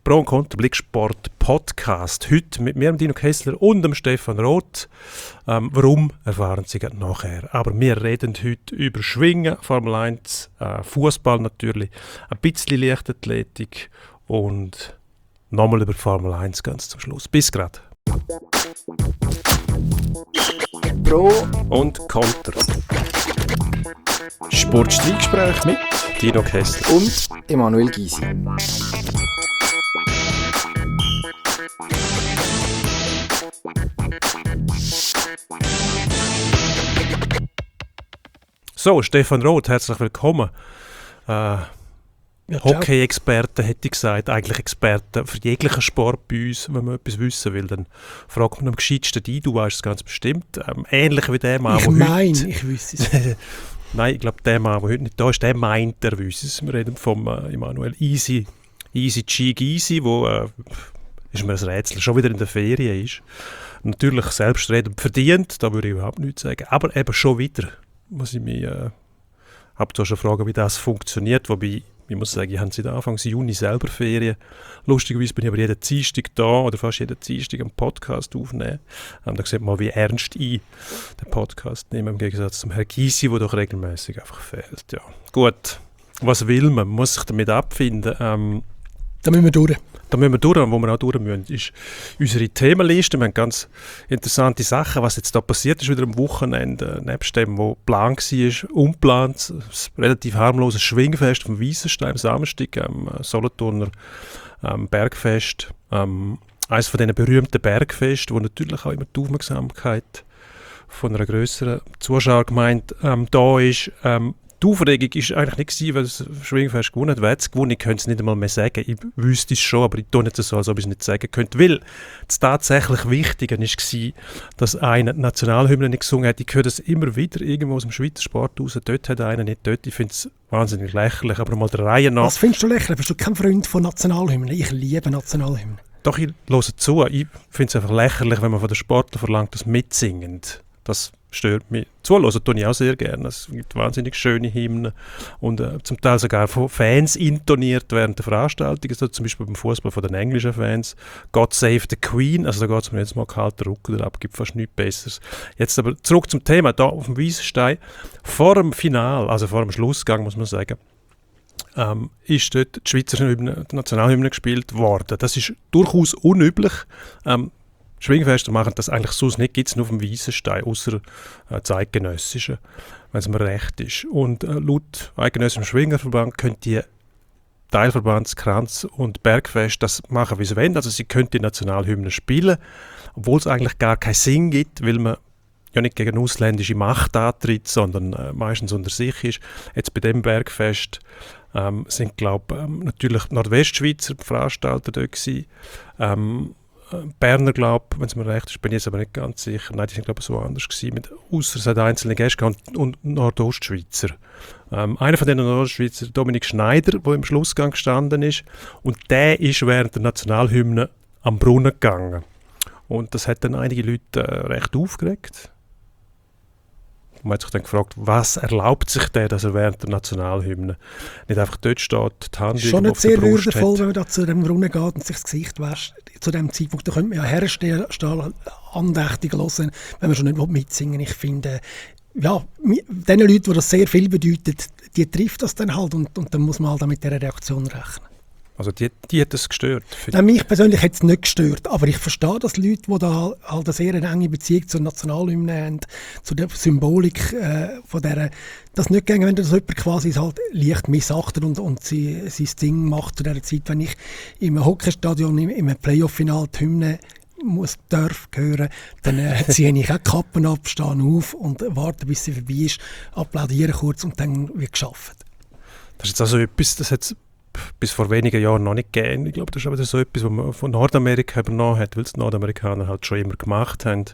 Pro und Contra Blicksport Podcast. Heute mit mir, Dino Kessler und dem Stefan Roth. Warum, erfahren Sie nachher. Aber wir reden heute über Schwingen, Formel 1, Fußball natürlich, ein bisschen Leichtathletik und nochmal über Formel 1 ganz zum Schluss. Bis grad. Pro und Contra. Sportstreitgespräch mit Dino Kessler und Emanuel Gysi. So, Stefan Roth, herzlich willkommen. Hockey-Experte hätte ich gesagt, eigentlich Experte für jeglichen Sport bei uns. Wenn man etwas wissen will, dann fragt man am gescheitsten ein, du weißt es ganz bestimmt. Ähnlich wie der Mann, ich wüsste es. Nein, ich glaube, der Mann, der heute nicht da ist, der meint, er wüsste es. Wir reden vom Emanuel Easy Gysi, wo ist mir ein Rätsel, schon wieder in der Ferien ist. Natürlich selbstredend verdient, da würde ich überhaupt nichts sagen. Aber eben schon wieder muss ich mich schon fragen, wie das funktioniert. Wobei, ich muss sagen, ich habe seit Anfang Juni selber Ferien. Lustigerweise bin ich aber jeden Dienstag da oder fast jeden Dienstag einen Podcast aufnehmen. Da sieht man mal, wie ernst ich den Podcast nehme, im Gegensatz zum Herrn Gysi, der doch regelmäßig einfach fehlt. Ja. Gut, was will man? Man muss sich damit abfinden. Da müssen wir durch. Wo wir auch durch müssen, ist unsere Themenliste. Wir haben ganz interessante Sachen, was jetzt da passiert ist wieder am Wochenende, nebst dem, was geplant war, unplant, das relativ harmlose Schwingfest vom Weissenstein am Samstag, am Solothurner Bergfest. Eines von diesen berühmten Bergfesten, wo natürlich auch immer die Aufmerksamkeit von einer grösseren Zuschauergemeinde da ist. Die Aufregung war eigentlich nicht gewesen, weil das Schwingfest gewonnen hat. Wer hat es gewonnen? Ich könnte es nicht einmal mehr sagen. Ich wüsste es schon, aber ich tue nicht so, als ob ich es nicht sagen könnte. Weil das tatsächlich Wichtige war, dass einer die Nationalhymne nicht gesungen hat. Ich höre das immer wieder irgendwo aus dem Schweizer Sport raus. Dort hat einer nicht dort. Ich finde es wahnsinnig lächerlich, aber mal der Reihe nach. Was findest du lächerlich? Bist du kein Freund von Nationalhymnen? Ich liebe Nationalhymnen. Doch, ich höre zu. Ich finde es einfach lächerlich, wenn man von den Sportlern verlangt, dass mitsingen. Das stört mich. Zuhören tue ich auch sehr gerne. Es gibt wahnsinnig schöne Hymnen und zum Teil sogar von Fans intoniert während der Veranstaltung. Also zum Beispiel beim Fußball von den englischen Fans. God Save the Queen. Also da geht es mir jetzt mal kalter Rücken ab, gibt fast nichts Besseres. Jetzt aber zurück zum Thema. Da auf dem Weissenstein. Vor dem Final, also vor dem Schlussgang muss man sagen, ist dort die Schweizer Hymne, die Nationalhymne gespielt worden. Das ist durchaus unüblich. Schwingfeste machen das eigentlich sonst nicht, gibt es nur auf dem Weissenstein, außer zeitgenössischen, wenn es mir recht ist. Und laut eidgenössischem Schwingerverband können die Teilverbandskranz und Bergfest das machen, wie sie wollen. Also sie können die Nationalhymne spielen, obwohl es eigentlich gar keinen Sinn gibt, weil man ja nicht gegen ausländische Macht antritt, sondern meistens unter sich ist. Jetzt bei dem Bergfest sind, glaube ich, natürlich Nordwestschweizer Veranstalter dort gewesen. Berner, glaube ich, wenn es mir recht ist, bin ich jetzt aber nicht ganz sicher. Nein, die sind, glaube ich, so anders gewesen. Ausser es hat einzelne Gäste und Nordostschweizer. Einer von den Nordostschweizer, Dominik Schneider, der im Schlussgang gestanden ist. Und der ist während der Nationalhymne am Brunnen gegangen. Und das hat dann einige Leute recht aufgeregt. Man hat sich dann gefragt, was erlaubt sich der, dass er während der Nationalhymne nicht einfach dort steht, die Hand schon nicht sehr würdevoll, wenn man da zu dem Brunnen geht und sich das Gesicht wäscht. Zu dem Zeitpunkt, da könnte man ja herstehen, andächtig hören, wenn man schon nicht mitsingen will. Ich finde, ja, den Leuten, die das sehr viel bedeutet, die trifft das dann halt und dann muss man halt auch mit dieser Reaktion rechnen. Also die hat es gestört? Nein, mich persönlich hat es nicht gestört, aber ich verstehe, dass Leute, die da halt eine sehr enge Beziehung zur Nationalhymne haben, zu der Symbolik von dieser, das nicht gehen, wenn das jemand quasi halt leicht missachtet und sein Ding macht zu dieser Zeit. Wenn ich im Hockeystadion im Playoff-Final die Hymne darf hören, dann ziehe ich auch die Kappen ab, stehe auf und warte, bis sie vorbei ist, applaudiere kurz und dann wird gearbeitet. Das ist jetzt also etwas, das hat bis vor wenigen Jahren noch nicht gegeben. Ich glaube, das ist aber so etwas, was man von Nordamerika übernommen hat, weil es die Nordamerikaner halt schon immer gemacht haben.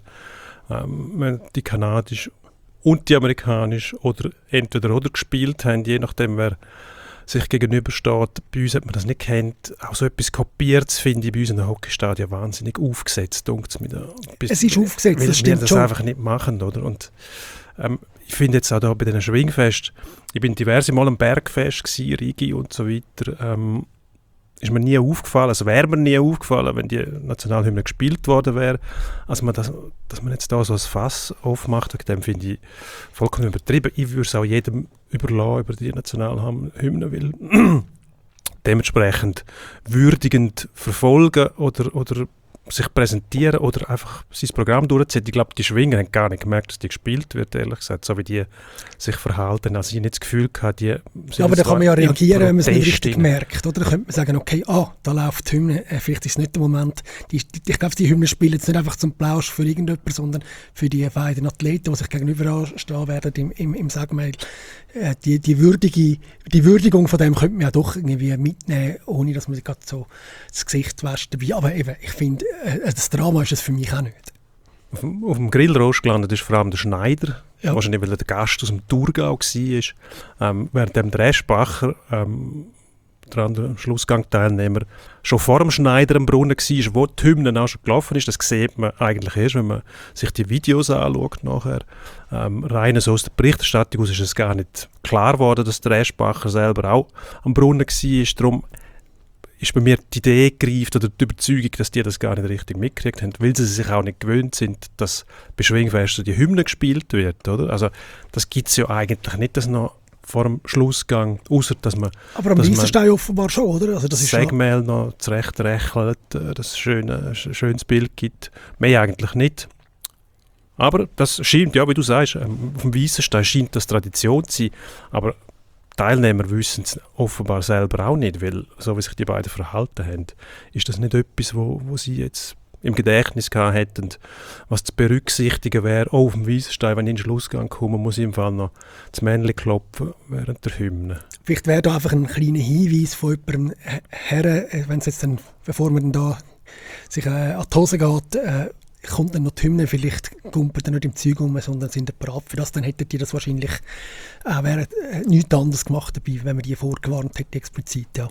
Die kanadisch und die amerikanisch oder entweder oder gespielt haben, je nachdem, wer sich gegenübersteht. Bei uns hat man das nicht kennt. Auch so etwas kopiert, finde ich bei uns in den Hockeystadien wahnsinnig aufgesetzt. Es ist aufgesetzt, weil das stimmt wir das schon. Einfach nicht machen, oder? Und ich finde jetzt auch da bei diesen Schwingfest, ich bin diverse Mal am Bergfest gewesen, Rigi und so weiter. ist mir nie aufgefallen, also wäre mir nie aufgefallen, wenn die Nationalhymne gespielt worden wäre, dass man jetzt da so ein Fass aufmacht, dem finde ich vollkommen übertrieben. Ich würde es auch jedem überlassen über die Nationalhymne, weil dementsprechend würdigend verfolgen oder sich präsentieren oder einfach sein Programm durchziehen. Ich glaube, die Schwinger haben gar nicht gemerkt, dass die gespielt wird, ehrlich gesagt, so wie die sich verhalten. Also ich nicht das Gefühl gehabt, die ja, aber da kann man ja reagieren, wenn man es nicht richtig merkt. Oder da könnte man sagen, okay, da läuft die Hymne, vielleicht ist es nicht der Moment. Ich glaube, die Hymne spielen jetzt nicht einfach zum Plausch für irgendjemanden, sondern für die beiden Athleten, die sich gegenüber anstehen werden im Segmail. Die Würdigung von dem könnte man ja doch irgendwie mitnehmen, ohne dass man sich gerade so das Gesicht wäscht dabei. Aber eben, ich finde, das Drama ist es für mich auch nicht. Auf dem Grillrost gelandet ist vor allem der Schneider, wahrscheinlich weil er der Gast aus dem Thurgau war, während der Eschbacher, der andere Schlussgang-Teilnehmer, schon vor dem Schneider am Brunnen war, wo die Hymne auch schon gelaufen ist. Das sieht man eigentlich erst, wenn man sich die Videos anschaut nachher. Rein so aus der Berichterstattung aus ist es gar nicht klar geworden, dass der Eschbacher selber auch am Brunnen war. Darum ist bei mir die Idee gereift oder die Überzeugung, dass die das gar nicht richtig mitgekriegt haben, weil sie sich auch nicht gewöhnt sind, dass bei Schwingfest so die Hymne gespielt wird. Oder? Also das gibt es ja eigentlich nicht, dass noch vor dem Schlussgang, außer dass man... Aber am Weissenstein offenbar schon, oder? Also das ist Segmail noch zurechträchelt, dass es ein schönes Bild gibt. Mehr eigentlich nicht. Aber das scheint, ja, wie du sagst, auf dem Weissenstein scheint das Tradition zu sein, aber Teilnehmer wissen es offenbar selber auch nicht, weil so wie sich die beiden verhalten haben, ist das nicht etwas, wo sie jetzt im Gedächtnis gehabt hätten, was zu berücksichtigen wäre. Auf dem Weissenstein, wenn ich in den Schlussgang komme, muss ich im Fall noch das Männchen klopfen während der Hymne. Vielleicht wäre da einfach ein kleiner Hinweis von jemandem her, wenn es jetzt dann, bevor man dann da sich an die Hose geht, kommt dann noch die Hymne, vielleicht kumpelt er nicht im Zeug um, sondern sind bereit für das, dann hättet ihr das wahrscheinlich wäre nichts anderes gemacht dabei, wenn man die vorgewarnt hätte, explizit, ja.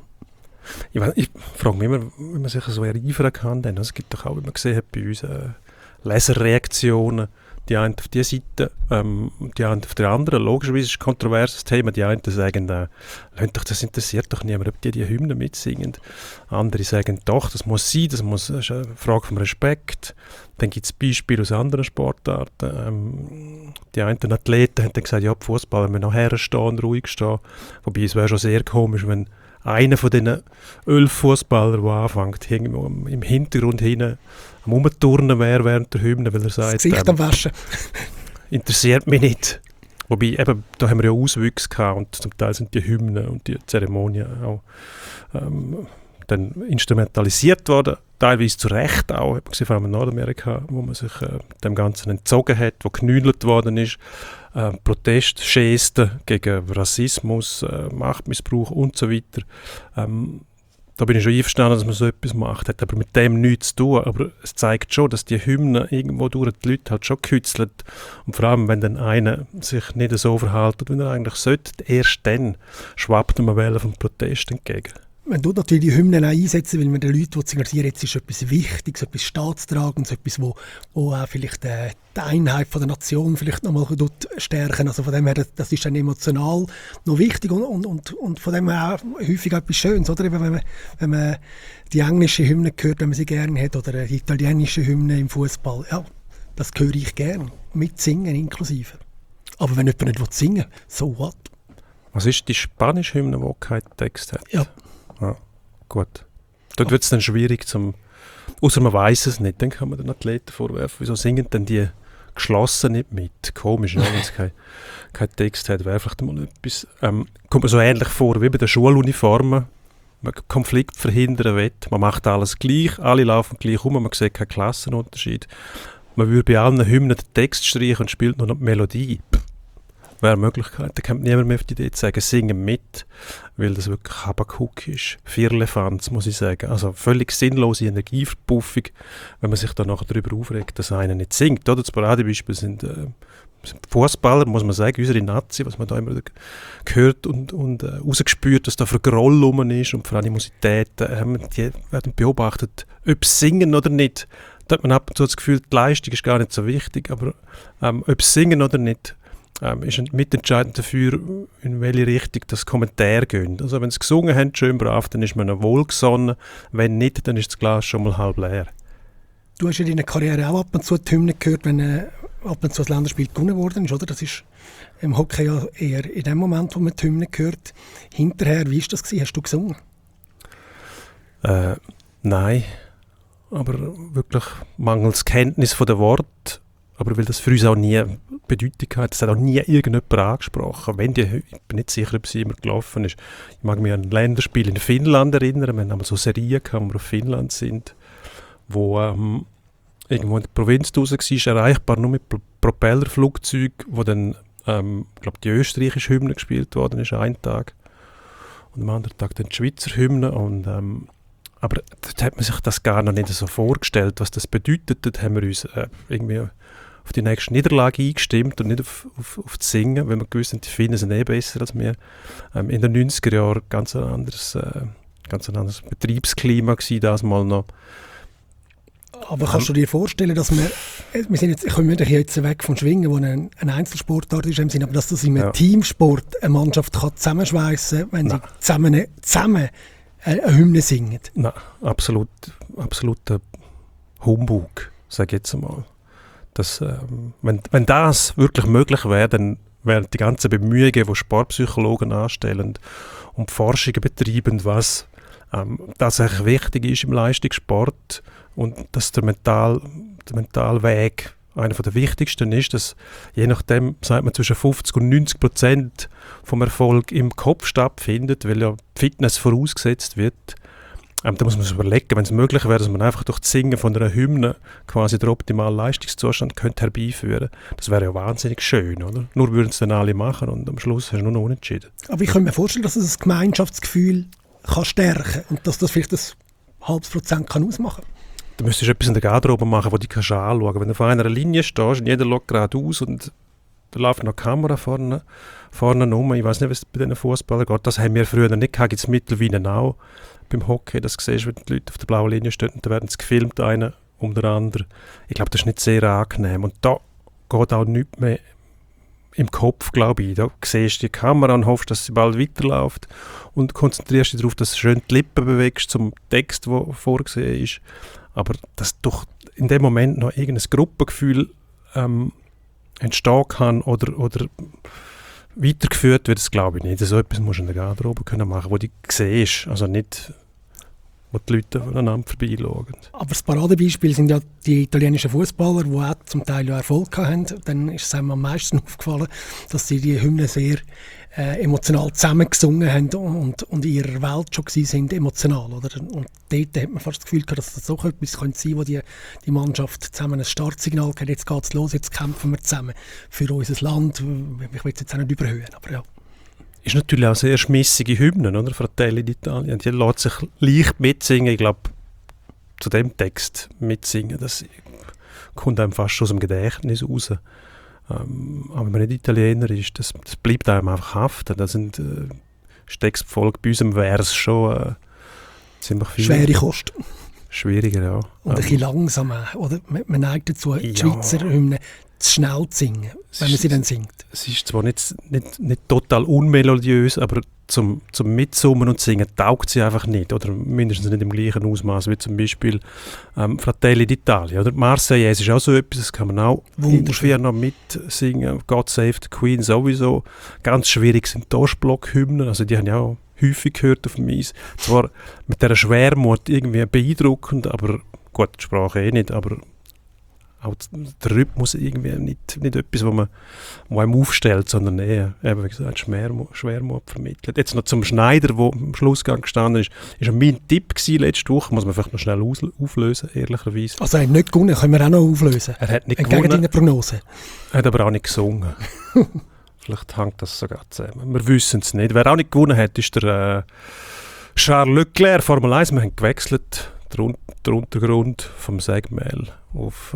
Ich frage mich immer, wie man sich so erinnern kann, denn es gibt doch auch, wie man gesehen hat, bei uns Leserreaktionen, die einen auf die Seite, die einen auf der anderen. Logischerweise ist es ein kontroverses Thema. Die einen sagen, das interessiert doch niemand, ob die Hymne mitsingen. Andere sagen, doch, das muss sein, das ist eine Frage vom Respekt. Dann gibt es Beispiele aus anderen Sportarten. Die einen Athleten haben dann gesagt, ja, die Fußballer müssen noch herstehen und ruhig stehen. Wobei es wäre schon sehr komisch, wenn einer von diesen 11 Fußballern, der anfängt, irgendwo im Hintergrund hinten am Umturnen wäre während der Hymne, weil er sagt, das Gesicht am Waschen. Interessiert mich nicht. Wobei, eben, da haben wir ja Auswüchse gehabt und zum Teil sind die Hymnen und die Zeremonien auch dann instrumentalisiert worden, teilweise zu Recht auch, hat man gesehen, vor allem in Nordamerika, wo man sich dem Ganzen entzogen hat, wo genüdelt worden ist, Protestgesten gegen Rassismus, Machtmissbrauch und so weiter. Da bin ich schon einverstanden, dass man so etwas macht, hat aber mit dem nichts zu tun. Aber es zeigt schon, dass die Hymnen irgendwo durch die Leute halt schon gekützelt. Und vor allem, wenn dann einer sich nicht so verhält, wie er eigentlich sollte, erst dann schwappt man Wellen vom Protest entgegen. Man tut natürlich die Hymnen auch einsetzen, weil man den Leuten signalisieren, jetzt ist etwas Wichtiges, etwas Staatstragendes, etwas, wo auch vielleicht die Einheit von der Nation vielleicht nochmal stärken. Also von dem her, das ist dann emotional noch wichtig und von dem her auch häufig etwas Schönes, oder? Wenn man die englische Hymne hört, wenn man sie gerne hat, oder die italienische Hymne im Fußball, ja, das höre ich gerne, mitsingen inklusive. Aber wenn jemand nicht singen will, so what? Was ist die spanische Hymne, die keinen Text hat? Ja. Ja, gut. Dort wird es dann schwierig, außer man weiß es nicht, dann kann man den Athleten vorwerfen, wieso singen denn die geschlossen nicht mit? Komisch, ja, wenn es keinen Text hat, wäre vielleicht mal etwas. Kommt mir so ähnlich vor wie bei den Schuluniformen. Man Konflikt verhindern will, man macht alles gleich, alle laufen gleich rum, man sieht keinen Klassenunterschied. Man würde bei allen Hymnen den Text streichen und spielt nur noch die Melodie. Wäre eine Möglichkeit. Da kommt niemand mehr auf die Idee zu sagen, singen mit, weil das wirklich Habakuk ist. Firlefanz, muss ich sagen. Also völlig sinnlose Energieverpuffung, wenn man sich da nachher darüber aufregt, dass einer nicht singt. Oder das Paradebeispiel sind Fußballer, muss man sagen, unsere Nazi, was man da immer gehört und rausgespürt, dass da für Groll rum ist und für Animositäten, die werden beobachtet, ob sie singen oder nicht. Da hat man ab und zu das Gefühl, die Leistung ist gar nicht so wichtig, aber ob sie singen oder nicht, ist mitentscheidend dafür, in welche Richtung das Kommentar geht. Also wenn sie gesungen haben, schön brav, dann ist man noch wohlgesonnen. Wenn nicht, dann ist das Glas schon mal halb leer. Du hast ja in deiner Karriere auch ab und zu die Hymne gehört, wenn ab und zu das Länderspiel gewonnen worden ist, oder? Das ist im Hockey ja eher in dem Moment, wo man die Hymne hört. Hinterher, wie war das gewesen? Hast du gesungen? Nein, aber wirklich mangels Kenntnis von den Worten. Aber weil das für uns auch nie Bedeutung hat, das hat auch nie irgendjemand angesprochen. Ich bin nicht sicher, ob sie immer gelaufen ist. Ich mag mich an ein Länderspiel in Finnland erinnern. Wir haben so Serien gehabt, wo wir auf Finnland sind, wo irgendwo in der Provinz raus war, erreichbar nur mit Propellerflugzeugen, wo dann, die österreichische Hymne gespielt worden ist, einen Tag. Und am anderen Tag dann die Schweizer Hymne. Aber dort hat man sich das gar noch nicht so vorgestellt, was das bedeutet. Dort haben wir uns irgendwie auf die nächste Niederlage eingestimmt und nicht auf das Singen, weil wir gewusst haben, die Finnen sind besser als wir. In den 90er Jahren ganz ein anderes Betriebsklima war das mal noch. Aber kannst du dir vorstellen, dass wir sind jetzt, kommen wir jetzt weg vom Schwingen, wo ein Einzelsportart ist, im Sinne, aber dass das in einem Teamsport eine Mannschaft kann zusammenschweissen kann, wenn sie zusammen eine Hymne singen? Nein, absoluter Humbug, sage ich jetzt einmal. Wenn das wirklich möglich wäre, dann wären die ganzen Bemühungen, die Sportpsychologen anstellen und die Forschungen betreiben, was das eigentlich wichtig ist im Leistungssport und dass der Mentalweg einer der wichtigsten ist, dass je nachdem, sagt man, zwischen 50% und 90% vom Erfolg im Kopf stattfindet, weil ja Fitness vorausgesetzt wird. Da muss man sich überlegen, wenn es möglich wäre, dass man einfach durch das Singen von einer Hymne quasi den optimalen Leistungszustand könnte herbeiführen. Das wäre ja wahnsinnig schön, oder? Nur würden es dann alle machen und am Schluss hast du nur noch unentschieden. Aber ich kann mir vorstellen, dass es das Gemeinschaftsgefühl kann stärken kann und dass das vielleicht ein halbes Prozent kann ausmachen kann. Du müsstest etwas in der Garderobe machen, wo du dich anschauen kannst. Wenn du vor einer Linie stehst und jeder schaut geradeaus und da läuft noch die Kamera vorne rum. Ich weiß nicht, was bei diesen Fußballern geht. Das haben wir früher nicht gehabt, gibt es mittlerweile auch beim Hockey. Das siehst du, wenn die Leute auf der blauen Linie stehen und da werden sie gefilmt, einer um den anderen. Ich glaube, das ist nicht sehr angenehm. Und da geht auch nichts mehr im Kopf, glaube ich. Da siehst du die Kamera und hoffst, dass sie bald weiterläuft und konzentrierst dich darauf, dass du schön die Lippen bewegst zum Text, der vorgesehen ist. Aber dass doch in dem Moment noch irgendein Gruppengefühl entstehen kann oder weitergeführt wird, das glaube ich nicht. So etwas musst du in der Garderobe machen, wo du siehst, also nicht, wo die Leute voneinander vorbeischauen. Aber das Paradebeispiel sind ja die italienischen Fußballer, die auch zum Teil ja Erfolg hatten. Dann ist es einem am meisten aufgefallen, dass sie die Hymne sehr emotional zusammengesungen haben und in ihrer Welt schon sind emotional. Oder? Und dort hat man fast das Gefühl gehabt, dass das so etwas sein könnte, wo die Mannschaft zusammen ein Startsignal hat, jetzt geht es los, jetzt kämpfen wir zusammen für unser Land. Ich will es jetzt auch nicht überhöhen, aber ja. Ist natürlich auch sehr schmissige Hymnen, oder? Fratelli d'Italia. Die lässt sich leicht mitsingen. Ich glaube, zu dem Text mitsingen, das kommt einem fast aus dem Gedächtnis raus. Aber wenn man nicht Italiener ist, das bleibt einem einfach haften. Da sind Textfolge bei unserem Vers schon ziemlich viel. Schwere Kost. Schwieriger, ja. Und ein bisschen langsam, oder? Man neigt dazu, die Schweizer Hymne zu schnell zu singen, wenn man sie dann singt. Es ist zwar nicht total unmelodiös, aber zum Mitsummen und Singen taugt sie einfach nicht. Oder mindestens nicht im gleichen Ausmaß wie zum Beispiel Fratelli d'Italia. Oder Marseillaise ist auch so etwas, das kann man auch ungefähr noch mitsingen. God Save the Queen sowieso. Ganz schwierig sind die Ostblock-Hymnen, also die haben ja auch häufig gehört auf dem Eis. Zwar mit dieser Schwermut irgendwie beeindruckend, aber gut, die Sprache nicht, aber auch der Rhythmus irgendwie nicht etwas, wo einem aufstellt, sondern eher, wie gesagt, Schwermut vermittelt. Jetzt noch zum Schneider, der am Schlussgang gestanden ist mein Tipp gewesen letzte Woche, muss man vielleicht noch schnell auflösen, ehrlicherweise. Also er hat nicht gewonnen, können wir auch noch auflösen. Er hat nicht gewonnen. Entgegen deiner Prognose. Er hat aber auch nicht gesungen. Vielleicht hängt das sogar zusammen. Wir wissen es nicht. Wer auch nicht gewonnen hat, ist der Charles Leclerc, Formel 1. Wir haben gewechselt, der Untergrund vom Sägemehl auf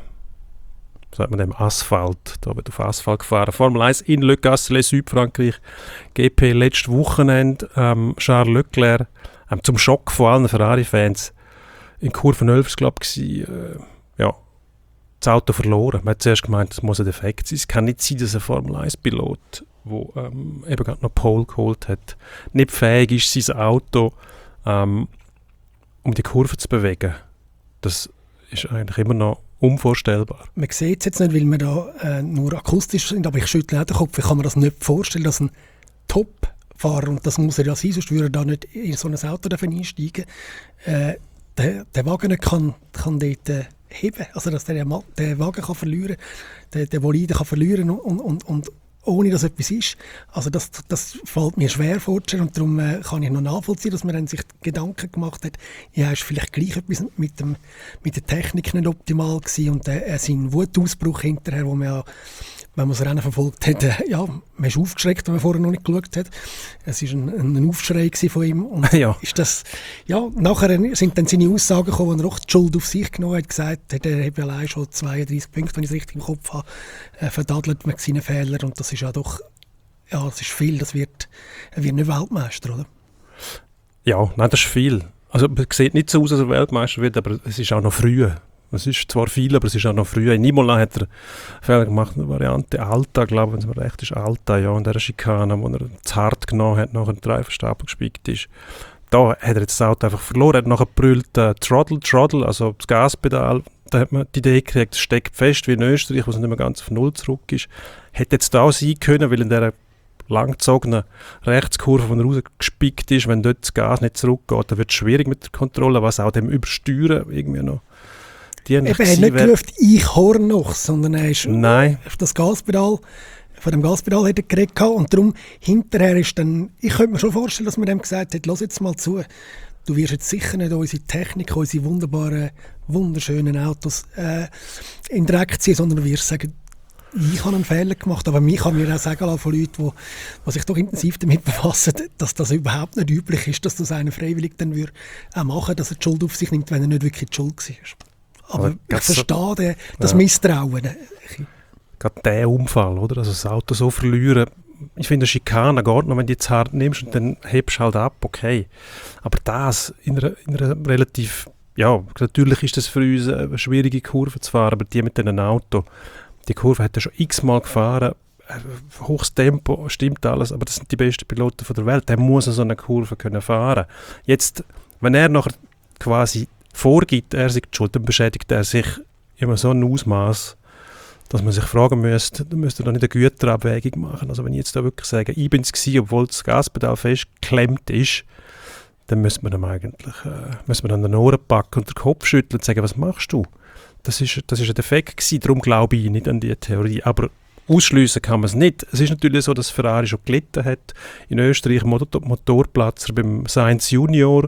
sagt man dem Asphalt. Da wird auf Asphalt gefahren. Formel 1 in Le Castellet, Südfrankreich. GP letztes Wochenende. Charles Leclerc, zum Schock von allen Ferrari-Fans, in Kurve 11 war es, glaube ich, das Auto verloren. Man hat zuerst gemeint, es muss ein Defekt sein. Es kann nicht sein, dass ein Formel-1-Pilot, der eben gerade noch Pole geholt hat, nicht fähig ist, sein Auto um die Kurve zu bewegen. Das ist eigentlich immer noch unvorstellbar. Man sieht es jetzt nicht, weil wir da nur akustisch sind, aber ich schüttle auch den Kopf. Ich kann mir das nicht vorstellen, dass ein Top-Fahrer, und das muss er ja sein, sonst würde er da nicht in so ein Auto einsteigen, der Wagen nicht kann dort heben. Also, dass der Wagen kann verlieren, der Bolide kann verlieren und ohne dass etwas ist. Also das fällt mir schwer vorzustellen und darum kann ich noch nachvollziehen, dass man dann sich Gedanken gemacht hat, ja, ist vielleicht gleich etwas mit der Technik nicht optimal gewesen und sein Wutausbruch hinterher, wo man ja, wenn man das Rennen verfolgt hat, ja, man ist aufgeschreckt, wenn man vorher noch nicht geschaut hat. Es war ein Aufschrei von ihm und ja. Ist das, ja, nachher sind dann seine Aussagen gekommen, wo er auch die Schuld auf sich genommen hat, gesagt hat, er hat allein schon 32 Punkte, wenn ich es richtig im Kopf habe, verdadelt mit seinen Fehlern und das ist ja doch, ja, das ist viel, er wird nicht Weltmeister, oder? Ja, nein, das ist viel. Also es sieht nicht so aus, als er Weltmeister wird, aber es ist auch noch früh. Es ist zwar viel, aber es ist auch noch früh. In Imola hat er Fehler gemacht, eine Variante Alta, glaube ich, wenn es mir recht ist, Alta, ja, in dieser Schikane, wo er zu hart genommen hat, nachher den Dreifachstapel gespickt ist. Da hat er jetzt das Auto einfach verloren, er hat nachher gebrüllt, Throttle, also das Gaspedal, da hat man die Idee gekriegt, es steckt fest, wie in Österreich, wo es nicht mehr ganz auf Null zurück ist. Hätte jetzt da sein können, weil in dieser langgezogenen Rechtskurve, wo er rausgespickt ist, wenn dort das Gas nicht zurückgeht, dann wird es schwierig mit der Kontrolle, was auch dem Übersteuern irgendwie noch er hat nicht gerufen, ich horn noch, sondern er ist auf das Gaspedal, von dem Gaspedal hat er geredet und darum hinterher ist dann, ich könnte mir schon vorstellen, dass man dem gesagt hat, lass jetzt mal zu, du wirst jetzt sicher nicht unsere Technik, unsere wunderbaren, wunderschönen Autos in den Dreck ziehen, sondern du wirst sagen, ich habe einen Fehler gemacht, aber mich kann mir auch sagen lassen von Leuten, die sich doch intensiv damit befassen, dass das überhaupt nicht üblich ist, dass das einer freiwillig dann auch machen, dass er die Schuld auf sich nimmt, wenn er nicht wirklich die Schuld war. Aber ich verstehe das Misstrauen. Gerade der Unfall, oder? Also das Auto so verlieren. Ich finde, eine Schikane geht noch, wenn du die zu hart nimmst und dann hebst du halt ab, okay. Aber das in einer relativ, ja, natürlich ist das für uns eine schwierige Kurve zu fahren, aber die mit diesem Auto, die Kurve hat er schon x-mal gefahren, hohes Tempo, stimmt alles, aber das sind die besten Piloten der Welt, der muss so eine Kurve können fahren. Jetzt, wenn er nachher quasi vorgibt, er sei schuld, dann beschädigt er sich immer so ein Ausmaß, dass man sich fragen müsste, dann müsste er nicht eine Güterabwägung machen. Also wenn ich jetzt da wirklich sage, ich bin es gewesen, obwohl das Gaspedal festgeklemmt ist, dann müsste man dann eigentlich den Ohren packen und den Kopf schütteln und sagen, was machst du? Das ist ein Defekt gewesen, darum glaube ich nicht an diese Theorie. Aber ausschliessen kann man es nicht. Es ist natürlich so, dass Ferrari schon gelitten hat. In Österreich Motorplatzer beim Sainz Junior,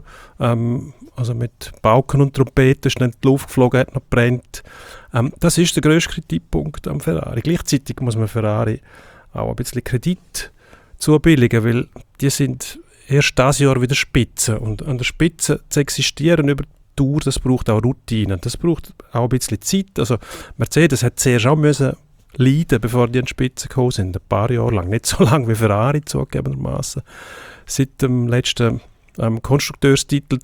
also mit Pauken und Trompeten, ist dann die Luft geflogen, hat noch gebrannt. Das ist der grösste Kritikpunkt am Ferrari. Gleichzeitig muss man Ferrari auch ein bisschen Kredit zubilligen, weil die sind erst dieses Jahr wieder Spitze. Und an der Spitze zu existieren über die Tour, das braucht auch Routine. Das braucht auch ein bisschen Zeit. Also Mercedes hat zuerst auch müssen leiden, bevor die an die Spitze gekommen sind. Ein paar Jahre lang. Nicht so lange wie Ferrari zugegebenermaßen. Seit dem letzten Konstrukteurstitel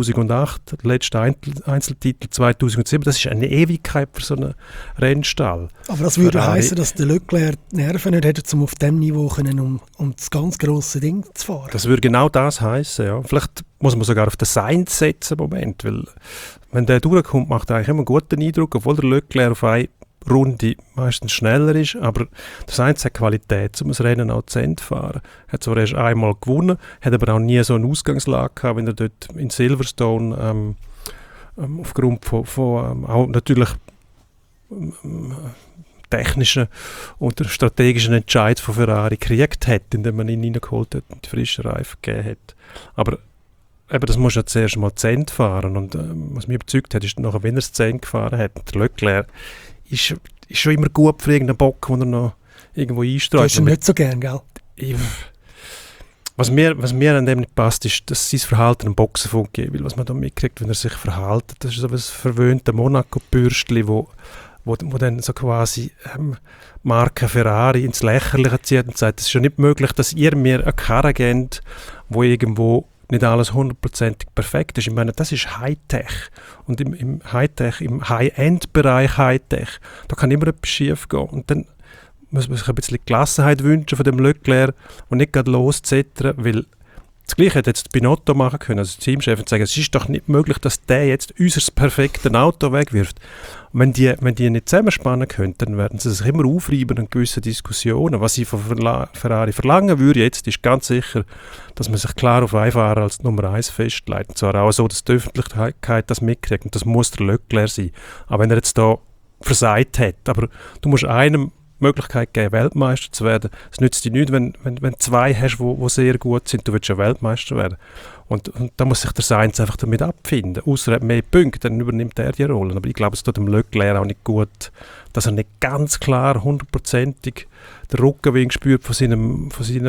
2008, der letzte Einzeltitel 2007, das ist eine Ewigkeit für so einen Rennstall. Aber das würde heißen, dass der Leclerc Nerven nicht hätte, um auf diesem Niveau um das ganz grosse Ding zu fahren. Das würde genau das heißen, ja. Vielleicht muss man sogar auf den Sainz setzen im Moment, weil wenn der durchkommt, macht er eigentlich immer einen guten Eindruck, obwohl der Leclerc auf eine Runde meistens schneller ist, aber der Sainz hat Qualität, um das Rennen auch zu Ende zu fahren. Er hat zwar erst einmal gewonnen, hat aber auch nie so eine Ausgangslage gehabt, wenn er dort in Silverstone aufgrund von auch natürlich technischen und strategischen Entscheid von Ferrari gekriegt hat, indem man ihn reingeholt hat und die frischen Reifen gegeben hat. Aber eben, das muss ja zuerst mal zu Ende fahren und was mich überzeugt hat, ist nachher, wenn er es zu Ende gefahren hat, der Leclerc ist schon immer gut für irgendeinen Bock, den er noch irgendwo einstreut. Du hast ihn nicht so gern, gell? Was mir an dem nicht passt, ist, dass sein Verhalten am Boxenfunk geht, weil was man da mitkriegt, wenn er sich verhält, das ist so ein verwöhnter Monaco-Bürstli, wo dann so quasi Marke Ferrari ins Lächerliche zieht und sagt, es ist ja nicht möglich, dass ihr mir eine Karre gebt, wo irgendwo nicht alles hundertprozentig perfekt ist. Ich meine, das ist Hightech. Und im Hightech, im High-End-Bereich Hightech, da kann immer etwas schief gehen. Und dann muss man sich ein bisschen Gelassenheit wünschen von dem Leclerc und nicht gerade loszettern, weil das Gleiche hätte jetzt Binotto machen können, also der Teamchef, und sagen, es ist doch nicht möglich, dass der jetzt unser perfektes Auto wegwirft. Und wenn die nicht zusammenspannen können, dann werden sie sich immer aufreiben in gewissen Diskussionen. Was ich von Ferrari verlangen würde jetzt, ist ganz sicher, dass man sich klar auf einen Fahrer als Nummer 1 festlegt. Und zwar auch so, dass die Öffentlichkeit das mitkriegt. Und das muss der Leclerc sein. Auch wenn er jetzt da versagt hat. Aber du musst einem Möglichkeit geben, Weltmeister zu werden. Es nützt dir nichts, wenn zwei hast, die sehr gut sind, du willst ja Weltmeister werden. Und da muss sich der Sainz einfach damit abfinden. Außer er hat mehr Punkte, dann übernimmt er die Rollen. Aber ich glaube, es tut dem Leclerc auch nicht gut, dass er nicht ganz klar, hundertprozentig den Rückenwind spürt von seinem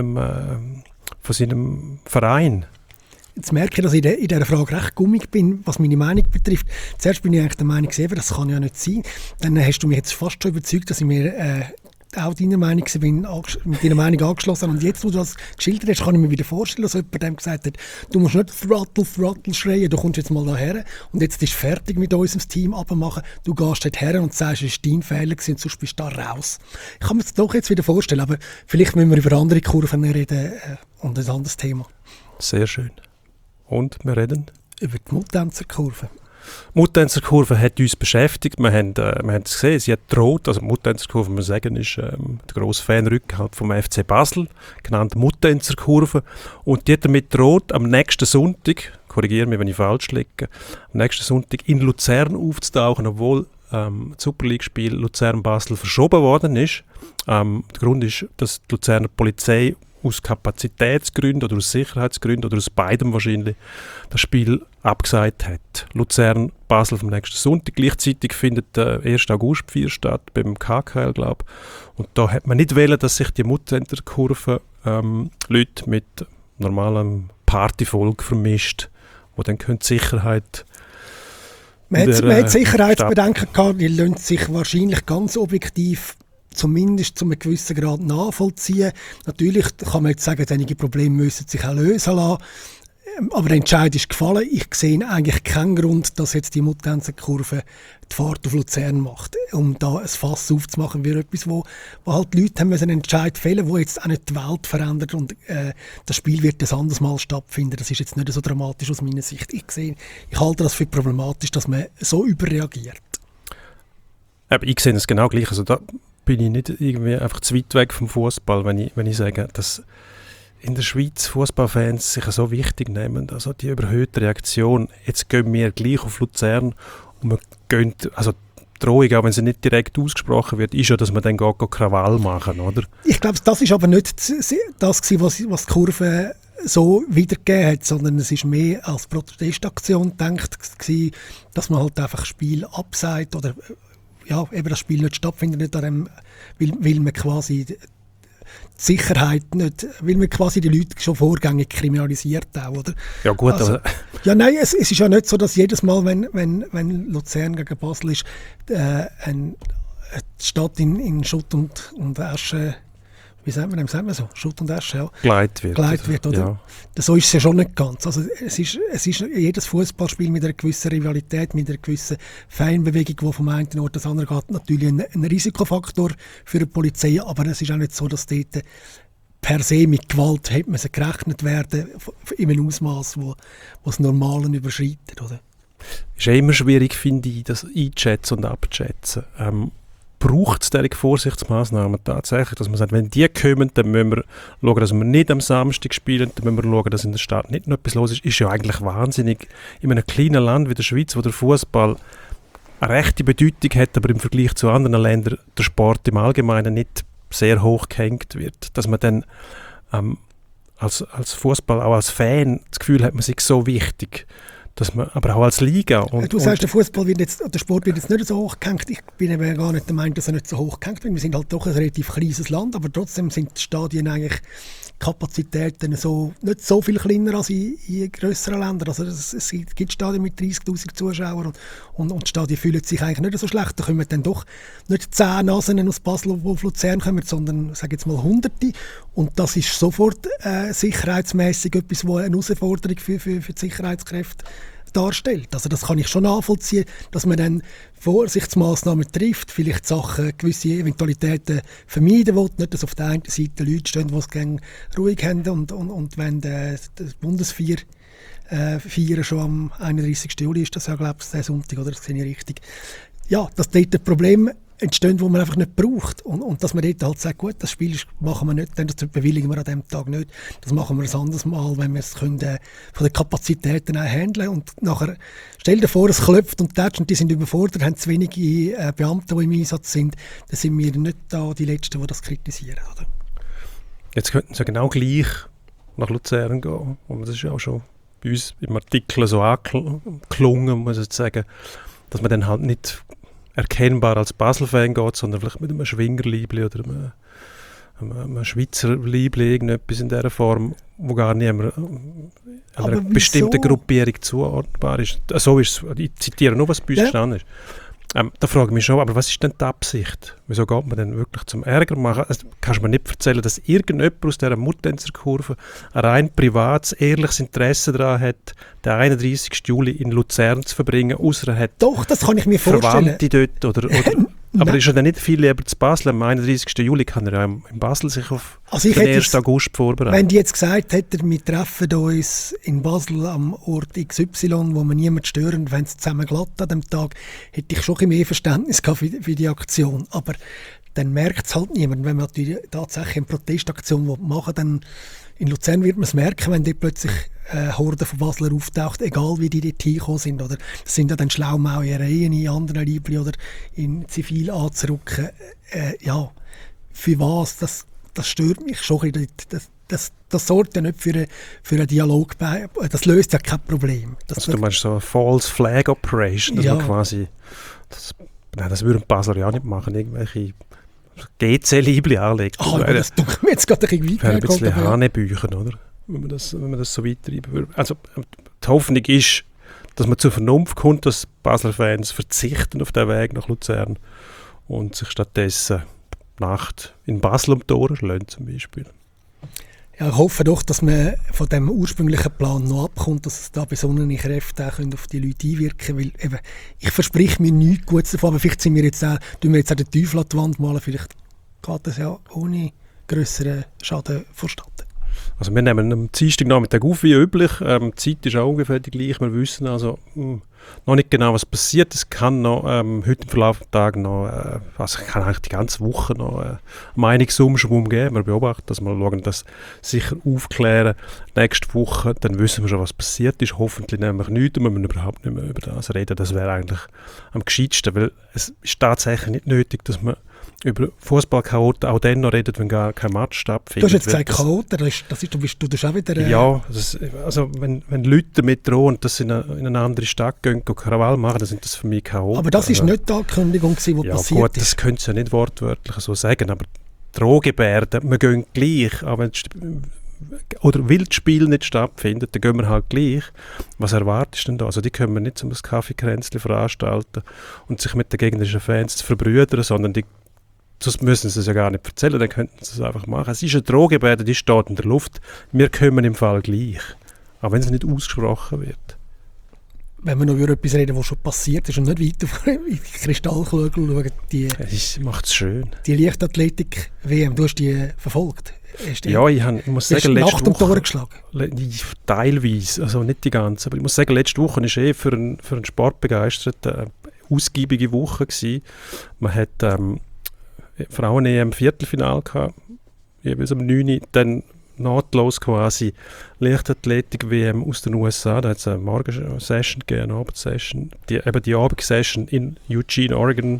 Verein. Jetzt merke ich, dass ich in dieser Frage recht gummig bin, was meine Meinung betrifft. Zuerst bin ich eigentlich der Meinung, das kann ja nicht sein. Dann hast du mich jetzt fast schon überzeugt, dass ich mir auch deiner Meinung bin, mit deiner Meinung angeschlossen habe. Und jetzt, wo du das geschildert hast, kann ich mir wieder vorstellen, dass jemand dem gesagt hat, du musst nicht Throttle schreien, du kommst jetzt mal daher und jetzt ist fertig mit unserem Team abmachen. Du gehst dort her und sagst, es war dein Fehler und sonst bist du da raus. Ich kann mir das doch jetzt wieder vorstellen, aber vielleicht müssen wir über andere Kurven reden und ein anderes Thema. Sehr schön. Und wir reden über die Muttenzerkurve. Die Muttenzerkurve hat uns beschäftigt. Wir haben es gesehen, sie hat gedroht. Also die Muttenzerkurve, muss man sagen, ist der grosse Fanrückhalt vom FC Basel, genannt Muttenzerkurve. Und die hat damit gedroht, am nächsten Sonntag, korrigiere mich, wenn ich falsch liege, am nächsten Sonntag in Luzern aufzutauchen, obwohl das Super League-Spiel Luzern-Basel verschoben worden ist. Der Grund ist, dass die Luzerner Polizei aus Kapazitätsgründen oder aus Sicherheitsgründen oder aus beidem wahrscheinlich das Spiel abgesagt hat. Luzern-Basel vom nächsten Sonntag. Gleichzeitig findet der 1. August 4 statt, beim KKL, glaube ich. Und da hat man nicht wollen, dass sich die Muttenzerkurve Leute mit normalem Partyvolk vermischt, wo dann die Sicherheit... Man hat Sicherheitsbedenken gehabt, die lassen sich wahrscheinlich ganz objektiv zumindest zu einem gewissen Grad nachvollziehen. Natürlich kann man jetzt sagen, einige Probleme müssen sich auch lösen lassen. Aber der Entscheid ist gefallen. Ich sehe eigentlich keinen Grund, dass jetzt die Muttenzerkurve die Fahrt auf Luzern macht, um da ein Fass aufzumachen, wie etwas, wo halt die Leute haben einen Entscheid fällen, wo jetzt auch nicht die Welt verändert und das Spiel wird ein anderes Mal stattfinden. Das ist jetzt nicht so dramatisch aus meiner Sicht. Ich halte das für problematisch, dass man so überreagiert. Aber ich sehe es genau gleich. Also da bin ich nicht irgendwie einfach zu weit weg vom Fußball, wenn ich sage, dass in der Schweiz Fußballfans sich so wichtig nehmen, also die überhöhte Reaktion, jetzt gehen wir gleich auf Luzern und wir gehen, also die Drohung, auch wenn sie nicht direkt ausgesprochen wird, ist ja, dass man dann geht Krawall machen, oder? Ich glaube, das ist aber nicht das gewesen, was die Kurve so wiedergegeben hat, sondern es ist mehr als Protestaktion gedacht gewesen, dass man halt einfach Spiel absagt oder ja, eben das Spiel nicht stattfindet, nicht daran, weil man quasi die Sicherheit nicht, weil man quasi die Leute schon vorgängig kriminalisiert auch, oder? Ja gut, also, ja nein, es ist ja nicht so, dass jedes Mal, wenn Luzern gegen Basel ist, eine Stadt in Schutt und Asche, wie sagt man so? Schutt und Asche, ja. Geleitet wird, oder? Ja. So ist es ja schon nicht ganz. Also es ist jedes Fußballspiel mit einer gewissen Rivalität, mit einer gewissen Fanbewegung, die vom einen Ort das andere geht, natürlich ein Risikofaktor für die Polizei, aber es ist auch nicht so, dass dort per se mit Gewalt hat man gerechnet werden in einem Ausmaß, wo das Normalen überschreitet, oder? Es ist ja immer schwierig, finde ich, das einzuschätzen und abzuschätzen. Braucht es diese Vorsichtsmaßnahmen tatsächlich, dass man sagt, wenn die kommen, dann müssen wir schauen, dass wir nicht am Samstag spielen, dann müssen wir schauen, dass in der Stadt nicht noch etwas los ist ja eigentlich wahnsinnig. In einem kleinen Land wie der Schweiz, wo der Fußball eine rechte Bedeutung hat, aber im Vergleich zu anderen Ländern der Sport im Allgemeinen nicht sehr hoch gehängt wird, dass man dann als Fußball, auch als Fan, das Gefühl hat, man sei so wichtig, dass man, aber auch als Liga. Und, du sagst, der Sport wird jetzt nicht so hoch gehängt. Ich bin eben gar nicht der Meinung, dass er nicht so hoch gehängt wird. Wir sind halt doch ein relativ kleines Land, aber trotzdem sind die Stadien eigentlich Kapazitäten nicht so viel kleiner als in grösseren Ländern. Also es gibt Stadien mit 30'000 Zuschauern und die Stadien fühlen sich eigentlich nicht so schlecht. Da kommen dann doch nicht 10 Nasen aus Basel, die auf Luzern kommen, sondern, sage jetzt mal, Hunderte. Und das ist sofort sicherheitsmässig etwas, was eine Herausforderung für die Sicherheitskräfte darstellt. Also das kann ich schon nachvollziehen, dass man dann Vorsichtsmaßnahmen trifft, vielleicht Sachen, gewisse Eventualitäten vermeiden will. Nicht, dass auf der einen Seite Leute stehen, die es gerne ruhig haben und wenn das Bundesfeier feiern schon am 31. Juli ist das ja, glaube ich, der Sonntag, oder? Das sehe ich richtig. Ja, dass dort ein Problem entstehen, die man einfach nicht braucht. Und dass man dort halt sagt, gut, das Spiel machen wir nicht, das bewilligen wir an diesem Tag nicht. Das machen wir ein anderes Mal, wenn wir es können, von den Kapazitäten auch handeln. Und nachher, stell dir vor, es klopft und tätscht und die sind überfordert, haben zu wenige Beamte, die im Einsatz sind. Dann sind wir nicht da die Letzten, die das kritisieren. Oder? Jetzt könnten sie genau gleich nach Luzern gehen. Und das ist ja auch schon bei uns im Artikel so angeklungen, muss ich sagen, dass man dann halt nicht erkennbar als Basel-Fan geht, sondern vielleicht mit einem Schwingerliebli oder einem Schweizer Liebli, irgendetwas in dieser Form, wo gar niemand einer bestimmten Gruppierung zuordnbar ist. So ist es, ich zitiere nur, was bei uns gestanden ist. Da frage ich mich schon, aber was ist denn die Absicht? Wieso geht man denn wirklich zum Ärger machen? Also, kannst du mir nicht erzählen, dass irgendjemand aus dieser Muttenzer-Kurve ein rein privates, ehrliches Interesse daran hat, den 31. Juli in Luzern zu verbringen, außer er hat doch, das kann ich mir vorstellen. Verwandte dort oder aber ist er dann nicht viel lieber zu Basel? Am 31. Juli kann er ja in Basel sich auf den 1. August vorbereiten. Wenn die jetzt gesagt hätten, wir treffen uns in Basel am Ort XY, wo wir niemand stören, wenn es zusammen glatt an dem Tag, hätte ich schon ein bisschen mehr Verständnis gehabt für die Aktion. Aber dann merkt es halt niemand. Wenn man tatsächlich eine Protestaktion machen will, dann in Luzern wird man es merken, wenn dort plötzlich Horden von Basler auftaucht, egal wie die dort hingekommen sind. Oder das sind ja dann Schlaumauereien in anderen Liebli oder in Zivil anzurücken. Ja, für was? Das stört mich schon. Das sorgt ja nicht für einen Dialog. Das löst ja kein Problem. Also du meinst so eine False Flag Operation, dass man quasi... Das würden die Basler ja nicht machen, irgendwelche GC-Liebli anlegen. Das tut mir jetzt gerade ein bisschen Hanebüchen, oder? Wenn man das so weitertreiben würde. Also die Hoffnung ist, dass man zur Vernunft kommt, dass Basler Fans verzichten auf den Weg nach Luzern und sich stattdessen die Nacht in Basel um die Ohren schlagen, zum Beispiel. Ja, ich hoffe doch, dass man von dem ursprünglichen Plan noch abkommt, dass es da besonnene Kräfte auch auf die Leute einwirken können. Weil eben, ich verspreche mir nichts Gutes davon, aber vielleicht tun wir jetzt auch den Teufel an die Wand malen. Vielleicht geht das ja ohne grösseren Schaden vonstatten. Also wir nehmen am Dienstagnachmittag auf, wie üblich. Die Zeit ist auch ungefähr die gleiche. Wir wissen also noch nicht genau, was passiert. Es kann noch heute im Verlauf des Tages noch, also kann eigentlich die ganze Woche noch Meinungsumschwung geben. Wir beobachten das, wir schauen das sicher aufklären. Nächste Woche, dann wissen wir schon, was passiert ist. Hoffentlich nämlich nichts und wir müssen überhaupt nicht mehr über das reden. Das wäre eigentlich am gescheitsten, weil es ist tatsächlich nicht nötig, dass man über Fußballchaoten auch dann noch redet, wenn gar kein Match stattfindet. Du hast jetzt gesagt Chaoten, du bist auch wieder... Ja, also wenn Leute damit drohen, dass sie in eine andere Stadt gehen und Krawall machen, dann sind das für mich Chaoten. Aber das war nicht die Ankündigung, die passiert ist. Ja gut, das können sie ja nicht wortwörtlich so sagen, aber Drohgebärden, wir gehen gleich, aber oder will das Spiel nicht stattfindet, dann gehen wir halt gleich. Was erwartest du denn da? Also die können wir nicht zum Kaffeekränzchen veranstalten und sich mit den gegnerischen Fans zu verbrüdern, sondern sonst müssen sie es ja gar nicht erzählen, dann könnten sie es einfach machen. Es ist eine Drohgebärde, die steht in der Luft. Wir kommen im Fall gleich. Auch wenn es nicht ausgesprochen wird. Wenn wir noch über etwas reden, was schon passiert ist und nicht weiter in die Kristallkugel schauen. Das macht es schön. Die Leichtathletik-WM, du hast die verfolgt? Ja, ich muss sagen, letzte Woche... Teilweise, also nicht die ganze. Aber ich muss sagen, letzte Woche war für einen Sportbegeisterten eine ausgiebige Woche gewesen. Man hat... Frauen-EM Viertelfinale gehabt, jeweils am 9. Dann nahtlos quasi Leichtathletik-WM aus den USA. Da hat es eine Morgen-Session gegeben, eine Abendsession. Die Abendsession in Eugene, Oregon,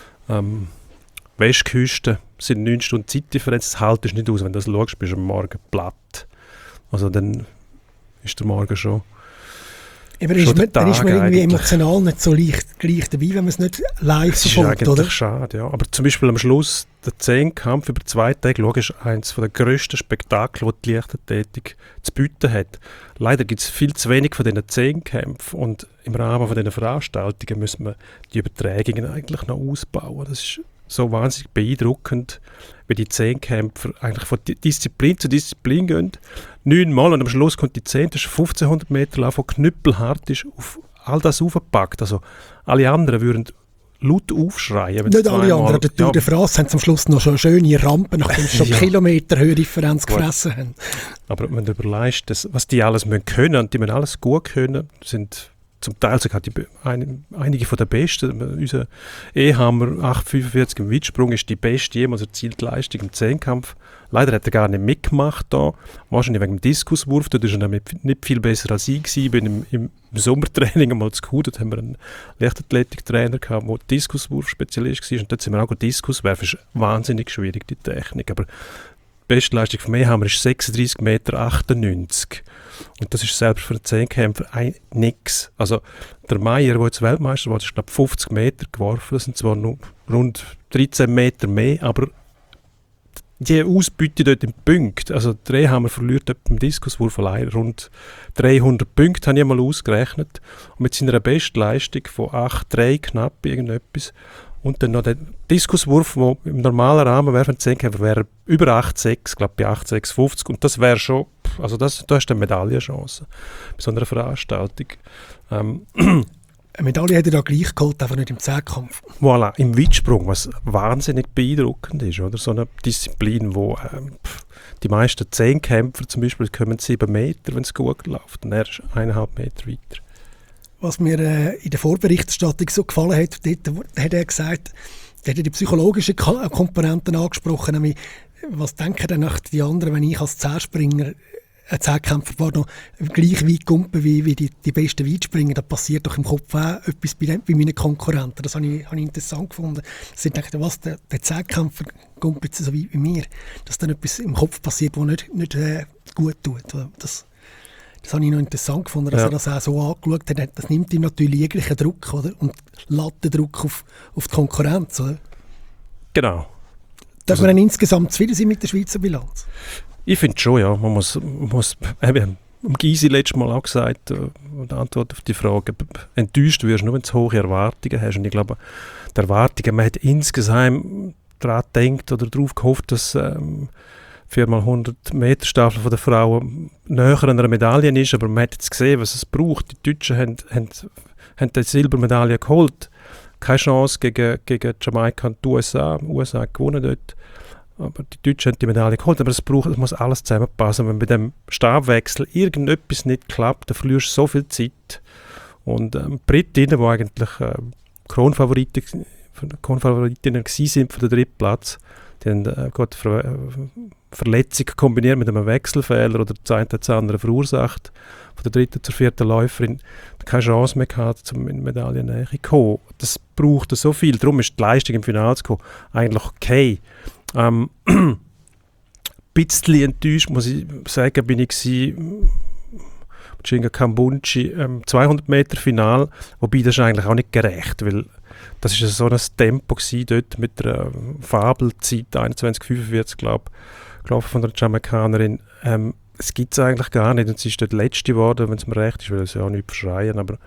Westküste, sind 9 Stunden Zeitdifferenz. Das haltest du nicht aus, wenn du das schaust, bist du am Morgen platt. Also dann ist der Morgen schon Aber dann ist man irgendwie emotional nicht so leicht gleich dabei, wenn man es nicht live verfolgt, oder? Das ist eigentlich schade, ja. Aber zum Beispiel am Schluss, der Zehnkampf über 2 Tage, ist eines der grössten Spektakel, die die Leichtathletik zu bieten hat. Leider gibt es viel zu wenig von diesen Zehnkämpfen und im Rahmen von diesen Veranstaltungen müssen wir die Übertragungen eigentlich noch ausbauen. Das ist so wahnsinnig beeindruckend, wie die Zehnkämpfer eigentlich von Disziplin zu Disziplin gehen. 9-mal und am Schluss kommt die 10. Das ist 1500 Meter Lauf, der knüppelhart ist, auf all das aufgepackt. Also alle anderen würden laut aufschreien. Nicht alle anderen. Der Tour de France haben zum Schluss noch schon schöne Rampen, nachdem sie schon Kilometer Höhendifferenz gefressen haben. Aber wenn du überlegst, was die alles können, und die müssen alles gut können, sind zum Teil sogar einige von der Besten. Unser Ehammer 8,45 im Weitsprung ist die beste jemals erzielte Leistung im Zehnkampf. Leider hat er gar nicht mitgemacht da. Wahrscheinlich wegen dem Diskuswurf. Da war er nicht viel besser als ich. Ich bin im Sommertraining einmal zu Kuh. Dort haben wir einen Leichtathletiktrainer gehabt, der Diskuswurf-Spezialist war. Und dort sind wir auch Diskus werfen. Das ist wahnsinnig schwierig, die Technik. Aber die beste Leistung von mir haben wir ist 36,98 Meter. Und das ist selbst für einen Zehnkämpfer nichts. Also der Meier, der jetzt Weltmeister war, ist knapp 50 Meter geworfen. Das sind zwar nur rund 13 Meter mehr, aber die Ausbeute dort im Punkt, also der Ehammer verliert beim Diskuswurf allein rund 300 Punkte, habe ich mal ausgerechnet. Und mit seiner Bestleistung von 8,3 knapp irgendetwas. Und dann noch der Diskuswurf, der im normalen Rahmen wäre, wäre über 8,6, glaube bei 8,650. Und das wäre schon, also da hast du eine Medaillenchance bei so einer Veranstaltung. Eine Medaille hätte er da gleich geholt, einfach nicht im Zehnkampf. Voilà, im Weitsprung, was wahnsinnig beeindruckend ist, oder? So eine Disziplin, wo die meisten Zehnkämpfer zum Beispiel kommen 7 Meter, wenn es gut läuft, und er ist 1,5 Meter weiter. Was mir in der Vorberichterstattung so gefallen hat, dort hat er gesagt, er hat die psychologischen Komponenten angesprochen, nämlich, was denken denn die anderen, wenn ich als Zehnspringer, Zehnkämpfer war, noch gleich weit gumpen wie die besten Weitspringer, da passiert doch im Kopf auch etwas bei meinen Konkurrenten. Das habe ich interessant gefunden. Sie dachten, was, der Zehnkämpfer gumpelt so weit wie mir, dass dann etwas im Kopf passiert, das nicht gut tut. Das habe ich noch interessant gefunden, dass er das auch so angeschaut hat. Das nimmt ihm natürlich jeglichen Druck, oder? Und Lattendruck auf die Konkurrenz. Oder? Genau. Darf man dann insgesamt zufrieden sein mit der Schweizer Bilanz? Ich finde schon, ja. Man muss Gysi letztes Mal auch gesagt, die Antwort auf die Frage, enttäuscht wirst du nur, wenn du hohe Erwartungen hast. Und ich glaube, die Erwartungen, man hat insgesamt daran gedacht oder darauf gehofft, dass 4x100 Meter Staffel von der Frauen näher an einer Medaille ist, aber man hat jetzt gesehen, was es braucht. Die Deutschen haben die Silbermedaille geholt. Keine Chance gegen Jamaika und die USA. Die USA hat gewonnen dort. Aber die Deutschen haben die Medaille geholt. Aber es muss alles zusammenpassen. Wenn bei dem Stabwechsel irgendetwas nicht klappt, dann verlierst du so viel Zeit. Und die Britinnen, die eigentlich Kronfavoritinnen waren für den dritten Platz, die haben Verletzung kombiniert mit einem Wechselfehler oder das eine hat das andere verursacht. Von der dritten zur vierten Läuferin keine Chance mehr gehabt, um in Medaillennähe zu kommen. Das braucht so viel. Darum ist die Leistung im Finale zu kommen eigentlich okay. Ein bisschen enttäuscht, muss ich sagen, bin ich Chinga Kambunchi 200 Meter Final, wobei das ist eigentlich auch nicht gerecht, weil das war so ein Tempo dort mit der Fabelzeit 21,45, glaube ich, von der Jamaikanerin. Es gibt es eigentlich gar nicht und sie ist dort Letzte geworden, wenn es mir recht ist, weil sie auch nicht verschreien, aber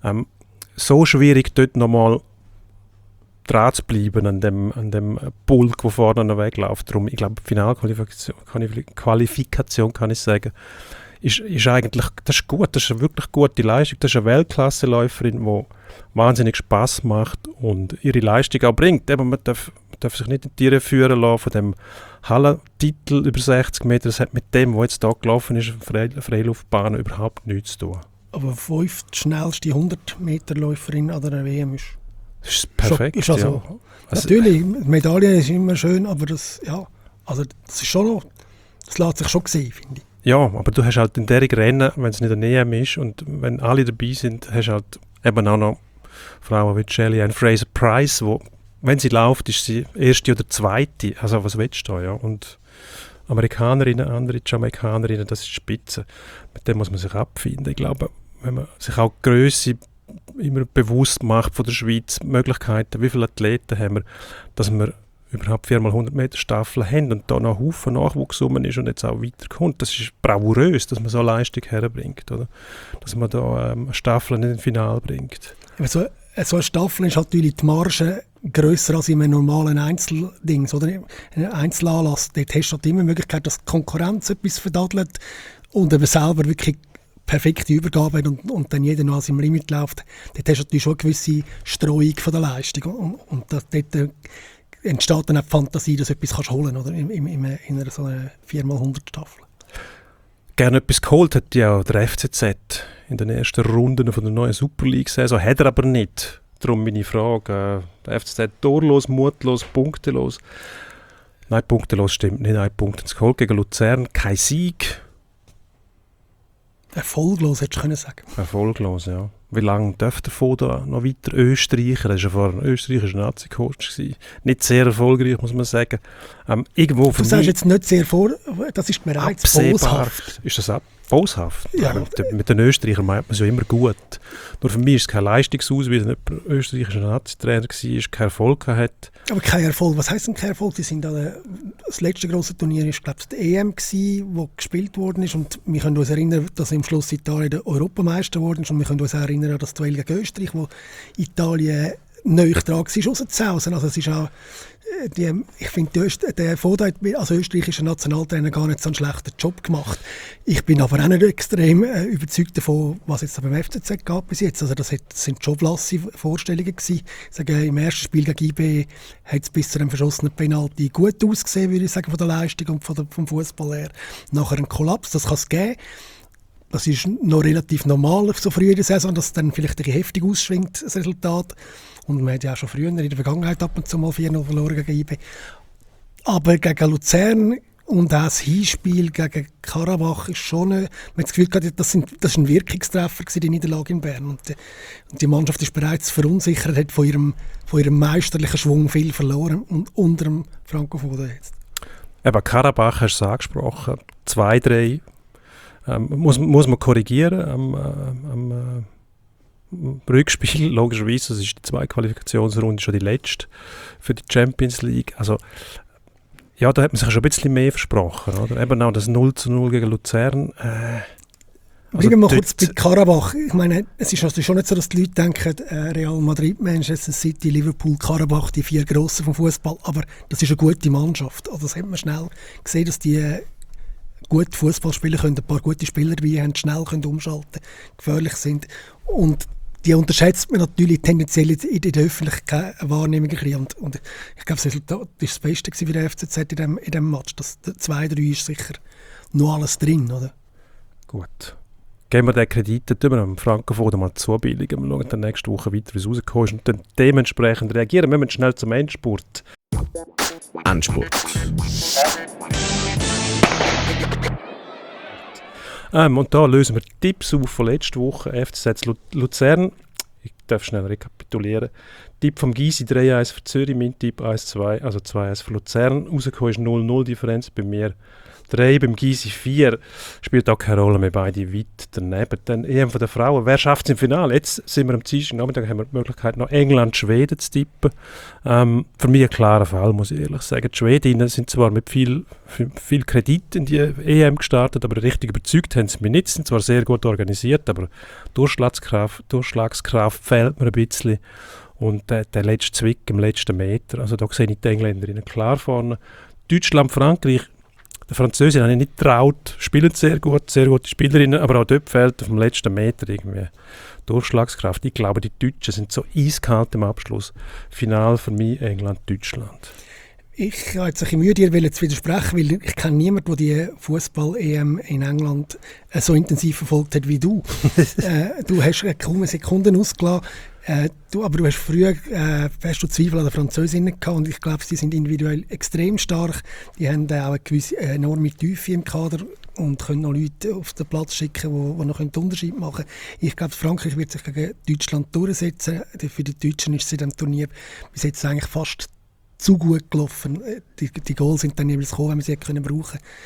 so schwierig dort nochmal dran zu bleiben an dem Pulk, der vorne noch wegläuft. Darum, ich glaube, Finalqualifikation kann ich sagen, ist eigentlich, das ist gut, das ist eine wirklich gute Leistung, das ist eine Weltklasseläuferin, die wahnsinnig Spass macht und ihre Leistung auch bringt. Eben, man darf sich nicht in die Tiere führen lassen von dem Hallentitel über 60 Meter, das hat mit dem, was jetzt hier gelaufen ist, Freiluftbahn überhaupt nichts zu tun. Aber 5 die schnellste 100-Meter-Läuferin an der WM ist... Das ist perfekt, ist also, ja. Natürlich, Medaille ist immer schön, aber das ist schon noch, das lässt sich schon sehen, finde ich. Ja, aber du hast halt in der Rennen, wenn es nicht eine EM ist und wenn alle dabei sind, hast du halt eben auch noch Frauen wie Shelly-Ann Fraser-Pryce, wo, wenn sie läuft, ist sie erste oder zweite. Also was willst du da, ja? Und Amerikanerinnen, andere Jamaikanerinnen, das ist Spitze. Mit dem muss man sich abfinden. Ich glaube, wenn man sich auch die Grösse immer bewusst macht von der Schweiz, Möglichkeiten, wie viele Athleten haben wir, dass wir überhaupt 4x100 Meter Staffeln haben und da noch ein Haufen Nachwuchs rum ist und jetzt auch weiterkommt. Das ist bravourös, dass man so Leistung herbringt, oder? Dass man da Staffeln in den Final bringt. So eine Staffel ist natürlich die Marge grösser als in einem normalen Einzeldings, oder? In einem Einzelanlass. Dort hast du halt immer die Möglichkeit, dass die Konkurrenz etwas verdadelt und eben selber wirklich perfekte Übergabe hat und dann jeder noch an seinem Limit läuft. Dort hast du natürlich schon eine gewisse Streuung von der Leistung. Und dort entsteht dann auch die Fantasie, dass du etwas kannst holen kannst, in einer so einer 4x100 Staffel. Gerne etwas geholt hat ja auch der FCZ in den ersten Runden von der neuen Super League-Saison. Hat er aber nicht. Darum meine Frage. Der FCZ torlos, mutlos, punktelos. Nein, punktelos stimmt nicht. 1 Punkt ins geholt gegen Luzern. Kein Sieg. Erfolglos, hättest du sagen können. Erfolglos, ja. Wie lange dürfte er da noch weiter Österreicher? Er war ja vorher ein österreichischer Nazi-Coach. Nicht sehr erfolgreich, muss man sagen. Irgendwo du sagst jetzt nicht sehr das ist mir boshaft. Ist das boshaft? Ja. Mit den Österreichern meint man es ja immer gut. Nur für mich ist es kein Leistungsausweis, wenn jemand österreichischer Nazi-Trainer war, keinen Erfolg hatte. Aber kein Erfolg. Was heisst denn kein Erfolg? Das letzte grosse Turnier war, glaube ich, die EM, wo gespielt worden ist. Und wir können uns erinnern, dass im Schluss Italien der Europameister geworden ist. Und wir können uns auch erinnern an das Duell gegen Österreich, wo Italien neu dran war, rauszuzausen. Also es ist auch, ich finde, der Foda hat als österreichischer Nationaltrainer gar nicht so einen schlechten Job gemacht. Ich bin aber auch nicht extrem überzeugt davon, was jetzt beim FCZ gab bis jetzt. Also das sind schon blasse Vorstellungen gewesen. Ich sage, im ersten Spiel gegen IB hat es bis zu einem verschossenen Penalty gut ausgesehen, würde ich sagen, von der Leistung und vom Fußball her. Nachher ein Kollaps, das kann es geben. Das ist noch relativ normal so früh in der Saison, dass es dann vielleicht ein bisschen heftig ausschwingt, das Resultat. Und man hat ja auch schon früher in der Vergangenheit ab und zu mal 4-0 verloren gegen IB. Aber gegen Luzern und auch das Hinspiel gegen Karabach ist schon man hat das Gefühl gehabt, das ist ein Wirkungstreffer gewesen, die Niederlage in Bern. Und die Mannschaft ist bereits verunsichert, hat von ihrem meisterlichen Schwung viel verloren und unter dem Franco Foda jetzt. Eben, Karabach hast du angesprochen, 2-3 muss man korrigieren am Rückspiel, logischerweise, das ist die 2 Qualifikationsrunde, schon die letzte für die Champions League. Also, ja, da hat man sich schon ein bisschen mehr versprochen, oder? Eben auch das 0-0 gegen Luzern. Bleiben wir kurz bei Karabach. Ich meine, es ist also schon nicht so, dass die Leute denken, Real Madrid, Manchester City, Liverpool, Karabach, die 4 Grossen vom Fußball, aber das ist eine gute Mannschaft. Also das hat man schnell gesehen, dass die gut Fußball spielen können, ein paar gute Spieler dabei haben, schnell können umschalten, gefährlich sind. Und die unterschätzt man natürlich tendenziell in der öffentlichen Wahrnehmung. Und ich glaube, das Resultat war das Beste für den FCZ in diesem Match. Das 2-3 ist sicher noch alles drin, oder? Gut. Geben wir den Kredit, tun wir am Franco Foda mal zubilligen. Wir schauen dann nächste Woche weiter, wie es rausgekommen ist und dann dementsprechend reagieren. Wir müssen schnell zum Endspurt. Endspurt. Und da lösen wir Tipps auf von letzter Woche. FCZ Luzern. Ich darf schnell rekapitulieren. Tipp vom Gysi 3-1 für Zürich, mein Tipp 1-2, also 2-1 für Luzern. Rausgekommen ist 0-0 Differenz bei mir. 3, beim Gysi 4. Spielt auch keine Rolle mehr, beide weit daneben. Dann EM von der Frauen. Wer schafft es im Finale? Jetzt sind wir am Dienstagnachmittag, haben wir die Möglichkeit, noch England-Schweden zu tippen. Für mich ein klarer Fall, muss ich ehrlich sagen. Die Schwedinnen sind zwar mit viel Kredit in die EM gestartet, aber richtig überzeugt haben sie mich nicht. Sind zwar sehr gut organisiert, aber Durchschlagskraft fehlt mir ein bisschen. Und der letzte Zwick im letzten Meter, also da sehe ich die Engländerinnen klar vorne. Deutschland, Frankreich, die Französin habe ich nicht getraut, spielen sehr gute Spielerinnen, aber auch dort fehlt auf dem letzten Meter irgendwie Durchschlagskraft. Ich glaube, die Deutschen sind so eiskalt im Abschluss. Final für mich England-Deutschland. Ich habe jetzt ein bisschen Mühe, dir zu widersprechen, weil ich kenne niemanden, der die Fußball-EM in England so intensiv verfolgt hat wie du. Du hast kaum eine Sekunde ausgelassen. Aber du hast früher hast du Zweifel an den Französinnen gehabt und ich glaube, sie sind individuell extrem stark. Die haben auch eine gewisse enorme Tiefe im Kader und können noch Leute auf den Platz schicken, die noch den Unterschied machen können. Ich glaube, Frankreich wird sich gegen Deutschland durchsetzen. Für die Deutschen ist es in diesem Turnier bis jetzt eigentlich fast zu gut gelaufen. Die Goals sind dann jeweils gekommen, wenn wir sie brauchen können.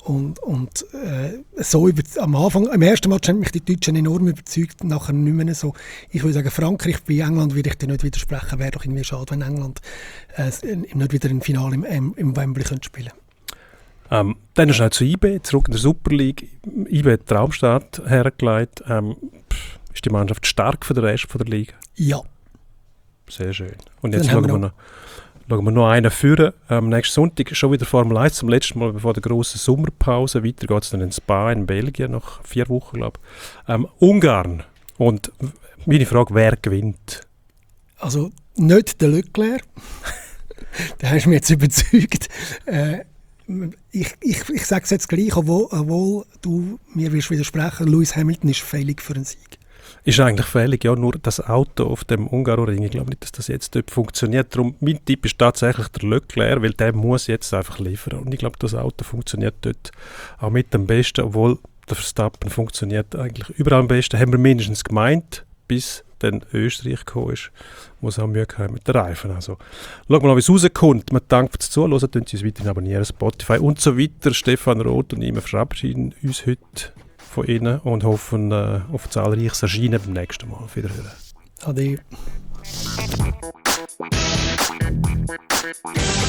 So am Anfang, im ersten Match haben mich die Deutschen enorm überzeugt, nachher nicht mehr so. Ich würde sagen, Frankreich, bei England würde ich dir nicht widersprechen, wäre doch irgendwie schade, wenn England nicht wieder ein Finale im Wembley könnte spielen. Dann schnell zu IB, zurück in der Super League. IB hat Traumstart hergelegt. Ist die Mannschaft stark für den Rest der Liga? Ja. Sehr schön. Und jetzt schauen wir noch einen führen. Nächsten Sonntag schon wieder Formel 1, zum letzten Mal bevor der grossen Sommerpause. Weiter geht es dann in Spa in Belgien, nach 4 Wochen, glaube ich. Ungarn. Und meine Frage, wer gewinnt? Also nicht der Leclerc. Da hast du mich jetzt überzeugt. Ich sage es jetzt gleich, obwohl du mir wirst widersprechen, Lewis Hamilton ist fällig für einen Sieg. Ist eigentlich fällig, ja, nur das Auto auf dem Hungaroring. Ich glaube nicht, dass das jetzt dort funktioniert. Darum, mein Tipp ist tatsächlich der Leclerc, weil der muss jetzt einfach liefern. Und ich glaube, das Auto funktioniert dort auch mit am besten, obwohl der Verstappen funktioniert eigentlich überall am besten. Haben wir mindestens gemeint, bis dann Österreich gekommen ist, wo es auch Mühe haben mit den Reifen. Also, schauen wir mal, wie es rauskommt. Wir danken fürs Zuhören, können Sie uns weiterhin abonnieren, Spotify und so weiter. Stefan Roth und ich verabschieden uns heute von Ihnen und hoffen auf zahlreiches Erscheinen beim nächsten Mal. Auf Wiederhören. Ade.